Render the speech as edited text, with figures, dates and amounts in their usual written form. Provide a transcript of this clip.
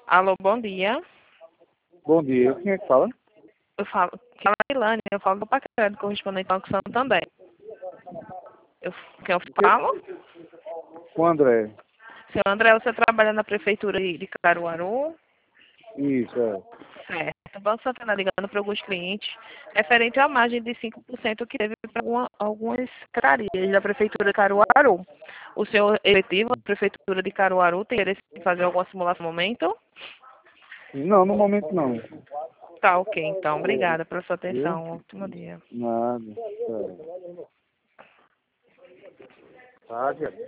Alô, bom dia. Bom dia, quem é que fala? Eu falo, que é a Ilane, eu falo do paquete correspondente ao Santander. Quem eu O quê? falo? Com o André. Seu André, você trabalha na prefeitura de Caruaru? Isso, é. Certo. O Banco Santander ligando para alguns clientes referente à margem de 5% que teve para algumas secretarias da prefeitura de Caruaru. O senhor eletivo, a prefeitura de Caruaru, tem interesse em fazer alguma simulação no momento? Não, no momento não. Tá, ok, então. Obrigada pela sua Viu? atenção. Ótimo dia. Nada. Tá. Tá,